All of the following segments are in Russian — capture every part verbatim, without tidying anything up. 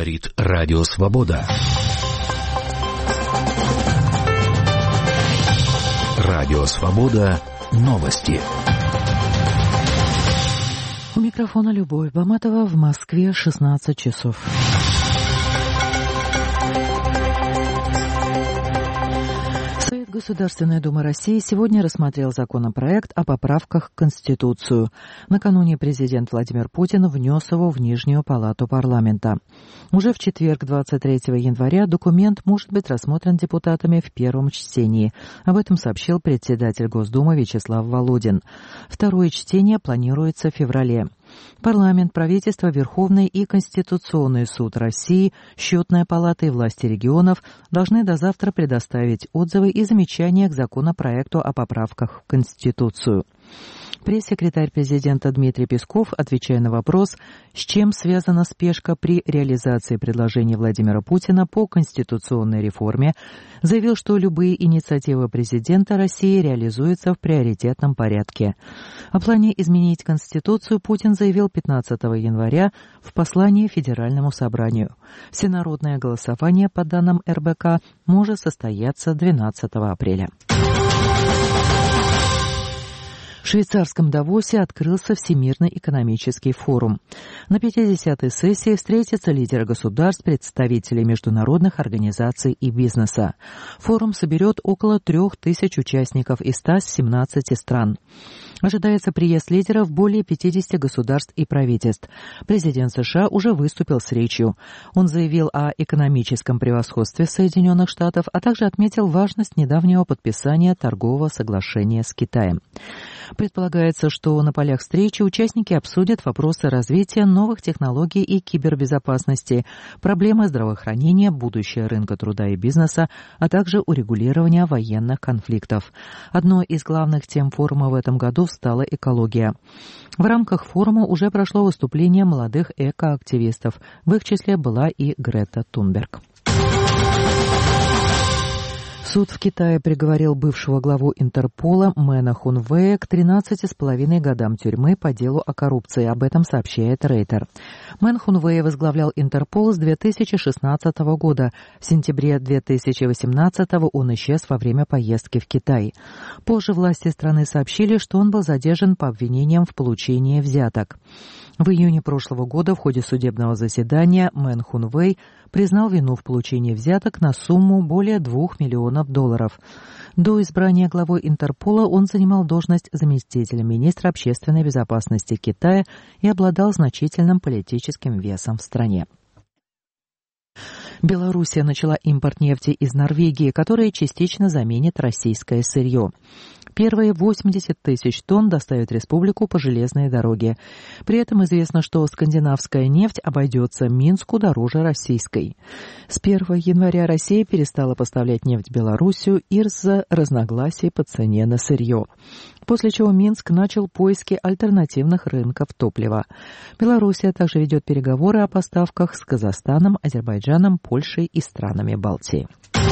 Говорит Радио Свобода. Радио Свобода. Новости. У микрофона Любовь Баматова. В Москве шестнадцать часов. Государственная Дума России сегодня рассмотрел законопроект о поправках в Конституцию. Накануне президент Владимир Путин внес его в Нижнюю палату парламента. Уже в четверг, двадцать третьего января, документ может быть рассмотрен депутатами в первом чтении. Об этом сообщил председатель Госдумы Вячеслав Володин. Второе чтение планируется в феврале. Парламент, правительство, Верховный и Конституционный суд России, Счетная палата и власти регионов должны до завтра предоставить отзывы и замечания к законопроекту о поправках в Конституцию. Пресс-секретарь президента Дмитрий Песков, отвечая на вопрос, с чем связана спешка при реализации предложений Владимира Путина по конституционной реформе, заявил, что любые инициативы президента России реализуются в приоритетном порядке. О плане изменить Конституцию Путин заявил пятнадцатого января в послании Федеральному собранию. Всенародное голосование, по данным эр бэ ка, может состояться двенадцатого апреля. В швейцарском Давосе открылся Всемирный экономический форум. На пятидесятой сессии встретятся лидеры государств, представители международных организаций и бизнеса. Форум соберет около трех тысяч участников из ста семнадцати стран. Ожидается приезд лидеров более пятидесяти государств и правительств. Президент США уже выступил с речью. Он заявил о экономическом превосходстве Соединенных Штатов, а также отметил важность недавнего подписания торгового соглашения с Китаем. Предполагается, что на полях встречи участники обсудят вопросы развития новых технологий и кибербезопасности, проблемы здравоохранения, будущее рынка труда и бизнеса, а также урегулирования военных конфликтов. Одной из главных тем форума в этом году стала экология. В рамках форума уже прошло выступление молодых экоактивистов. В их числе была и Грета Тунберг. Суд в Китае приговорил бывшего главу Интерпола Мэна Хунвэя к тринадцати с половиной годам тюрьмы по делу о коррупции. Об этом сообщает Рейтер. Мэн Хунвэй возглавлял Интерпол с две тысячи шестнадцатого года. В сентябре две тысячи восемнадцатого он исчез во время поездки в Китай. Позже власти страны сообщили, что он был задержан по обвинениям в получении взяток. В июне прошлого года в ходе судебного заседания Мэн Хунвэй признал вину в получении взяток на сумму более двух миллионов долларов. До избрания главой Интерпола он занимал должность заместителя министра общественной безопасности Китая и обладал значительным политическим весом в стране. Белоруссия начала импорт нефти из Норвегии, которая частично заменит российское сырье. Первые восемьдесят тысяч тонн доставят республику по железной дороге. При этом известно, что скандинавская нефть обойдется Минску дороже российской. С первого января Россия перестала поставлять нефть в Белоруссию из-за разногласий по цене на сырье. После чего Минск начал поиски альтернативных рынков топлива. Белоруссия также ведет переговоры о поставках с Казахстаном, Азербайджаном, Польшей и странами Балтии.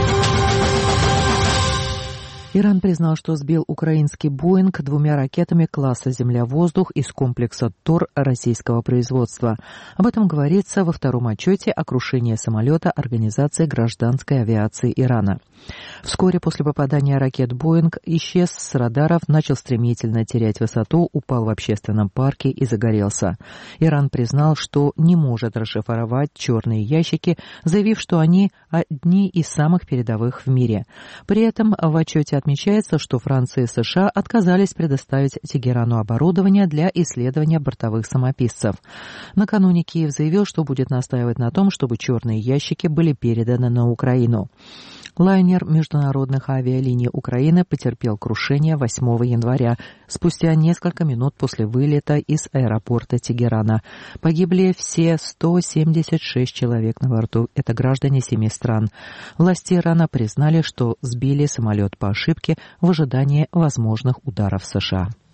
Иран признал, что сбил украинский «Боинг» двумя ракетами класса «Земля-воздух» из комплекса «Тор» российского производства. Об этом говорится во втором отчете о крушении самолета Организации гражданской авиации Ирана. Вскоре после попадания ракет «Боинг» исчез с радаров, начал стремительно терять высоту, упал в общественном парке и загорелся. Иран признал, что не может расшифровать черные ящики, заявив, что они одни из самых передовых в мире. При этом в отчете отмечается, что Франция и США отказались предоставить Тегерану оборудование для исследования бортовых самописцев. Накануне Киев заявил, что будет настаивать на том, чтобы черные ящики были переданы на Украину. Лайнер международных авиалиний Украины потерпел крушение восьмого января, спустя несколько минут после вылета из аэропорта Тегерана. Погибли все сто семьдесят шесть человек на борту. Это граждане семи стран. Власти Ирана признали, что сбили самолет по ошибке в ожидании возможных ударов США.